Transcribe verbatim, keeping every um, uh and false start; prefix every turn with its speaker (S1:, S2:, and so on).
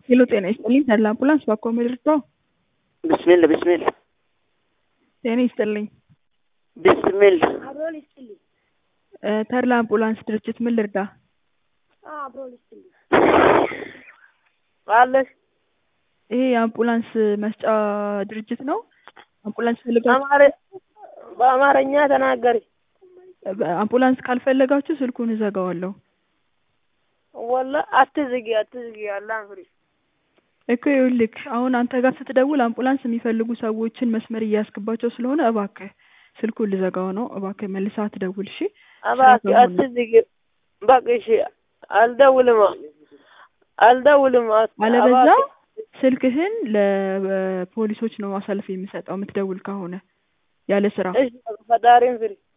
S1: ሄሎ ጤና ይስጥልኝ ተድላ አምቡላንስ ባኮ ምድርቶ
S2: ቢስሚላ ቢስሚላ
S1: ጤና ይስጥልኝ
S2: ቢስሚላ
S3: አብሮን ይስጥልኝ
S1: እ ተድላ አምቡላንስ ድርጅት ምን ልርዳ?
S3: አዎ አብሮን ይስጥልኝ
S2: አለሽ
S1: ይሄ የአምቡላንስ መስጫ ድርጅት ነው። አምቡላንስ ፈልጋችሁ
S2: አማረ በአማርኛ ተናገሪ።
S1: አምቡላንስ ካልፈለጋችሁ ስልኩን እዘጋዋለሁ።
S2: ወላ አትዝጊ አትዝጊ አላህ ፍሪ
S1: እኮ ይኸውልህ አሁን አንተ ጋር ስትደውል አምቡላንስ የሚፈልጉ ሰዎችን መስመር እያስገባቸው ስለሆነ እባክህ ስልኩን ልዘጋው ነው። እባክህ መልሰህ አትደውል እሺ።
S2: እባክህ አትዝጊ በቃ እሺ። አልደውልም አልደውልም
S1: አለበዛ ስልክህን ለፖሊሶች ነው አሳልፌ የምሰጠው የምትደውል ከሆነ ያለ ስራ።
S2: እሺ ፈጣሪን ፍሪ